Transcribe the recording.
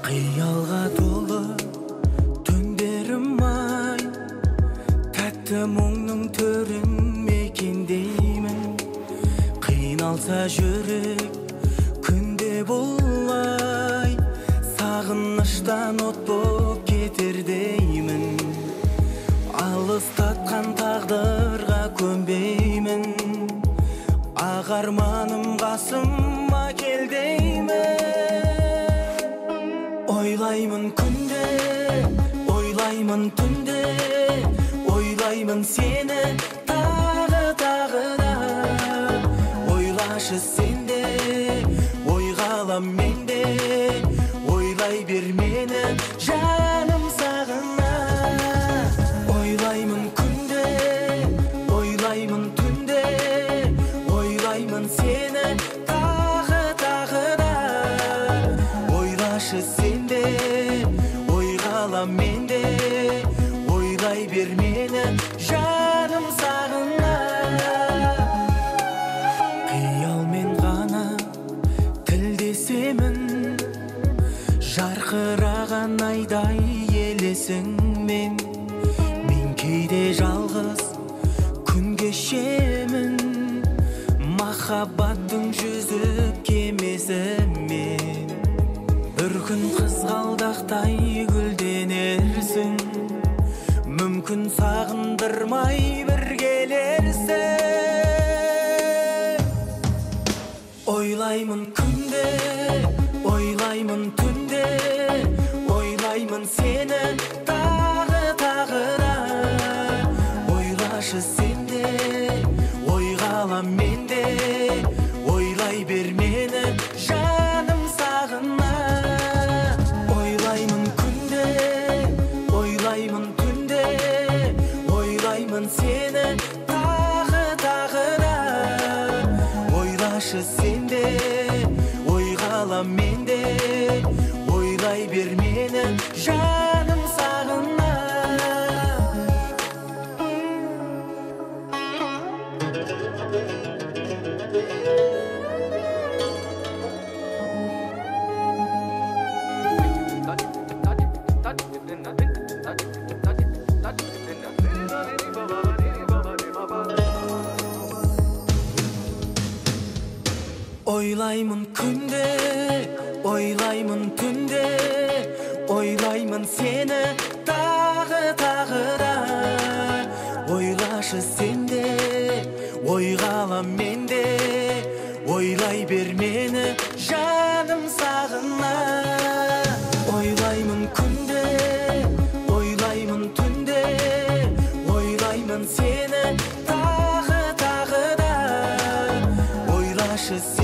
Қиялға толы түндерім ай, тәтті мұңның төрін мекендеймін. Қиналса жүрек күнде болай, сағыныштан от боп кетер деймін. Алыстатқан тағдырға көнбеймін, ақ арманым қасыма кел деймін. Ойлаймын күнде, ойлаймын түнде, ойлаймын сені тағы да. Ойлашы сенде, ойға алам менде, ойлай бер мені жаным сағына. Ойлаймын күнде, ойлаймын түнде, ойлаймын сені тағы да. Ойлашы сенде, ойға алам менде, ойлай бер мені жаным сағына. Қиялмен ғана тілдесемін, жарқыраған айдай елесіңмен. Мен кейде жалғыз күн кешемін, махаббаттың жүзіп кемесімен. Бір күн қызғалдақтай гүлденерсің, мүмкін сағындырмай бір келерсің. Ойлаймын күнде, ойлаймын түнде, ойлаймын сені тағы да. Ойлашы сенде, ойға алам менде, ойлай бер мені жаным сағына. Ойлаймын күнде, ойлаймын түнде, ойлаймын сені тағы да. Ойлашы сенде, ойға алам менде, ойлай бер мені жаным сағына. Ойлаймын күнде, ойлаймын түнде, ойлаймын сені тағы да. Ойлашы сенде, ойға алам менде, ойлай бер мені жаным сағына. Ойлаймын күнде, ойлаймын түнде, ойлаймын сені тағы да. Ойлашы